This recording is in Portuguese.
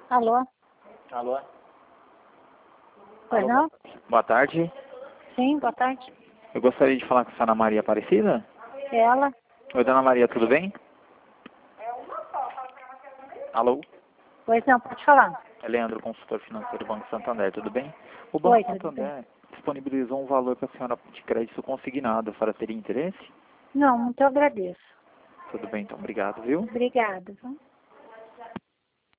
Alô? Alô? Pois Alô, não? Boa tarde. Sim, boa tarde. Eu gostaria de falar com a Ana Maria Aparecida. Ela? Oi, Dona Maria, tudo bem? Alô? Pois não, pode falar. É Leandro, consultor financeiro do Banco Santander, tudo bem? O Oi, Banco tudo bem. Santander disponibilizou um valor para a senhora de crédito consignado. A senhora teria interesse? Não, muito agradeço. Tudo bem, então, obrigado, viu? Obrigada. Viu?